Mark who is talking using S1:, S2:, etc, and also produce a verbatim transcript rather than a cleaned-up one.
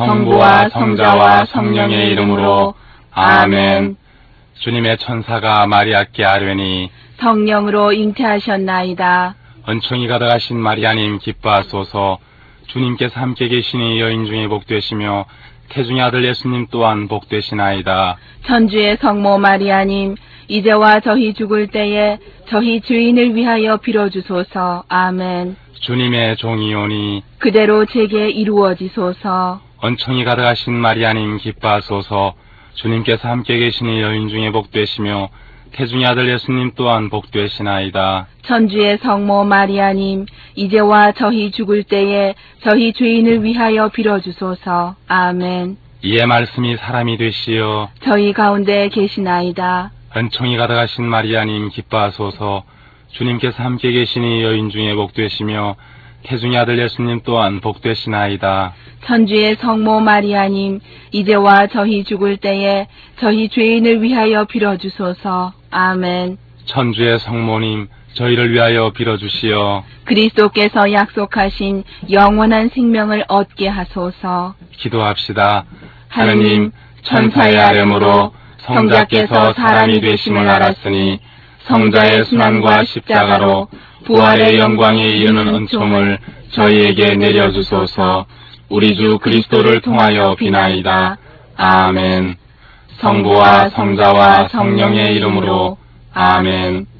S1: 성부와 성자와 성령의 이름으로 아멘. 주님의 천사가 마리아께 아뢰니
S2: 성령으로 잉태하셨나이다.
S1: 은총이 가득하신 마리아님 기뻐하소서. 주님께서 함께 계시니 여인 중에 복되시며 태중의 아들 예수님 또한 복되시나이다.
S2: 천주의 성모 마리아님, 이제와 저희 죽을 때에 저희 주인을 위하여 빌어주소서. 아멘.
S1: 주님의 종이오니
S2: 그대로 제게 이루어지소서.
S1: 은총이 가득하신 마리아님 기뻐하소서. 주님께서 함께 계시니 여인 중에 복되시며 태중의 아들 예수님 또한 복되시나이다.
S2: 천주의 성모 마리아님, 이제와 저희 죽을 때에 저희 주인을 위하여 빌어주소서. 아멘.
S1: 이의 말씀이 사람이 되시어
S2: 저희 가운데 계시나이다.
S1: 은총이 가득하신 마리아님 기뻐하소서. 주님께서 함께 계시니 여인 중에 복되시며 태중의 아들 예수님 또한 복되시나이다.
S2: 천주의 성모 마리아님, 이제와 저희 죽을 때에 저희 죄인을 위하여 빌어주소서. 아멘.
S1: 천주의 성모님, 저희를 위하여 빌어주시어
S2: 그리스도께서 약속하신 영원한 생명을 얻게 하소서.
S1: 기도합시다.
S2: 하느님, 천사의 아뢰므로 성자께서 사람이 되심을 알았으니 성자의 순환과 십자가로 부활의 영광에 이르는 은총을 저희에게 내려주소서. 우리 주 그리스도를 통하여 비나이다. 아멘. 성부와 성자와 성령의 이름으로 아멘.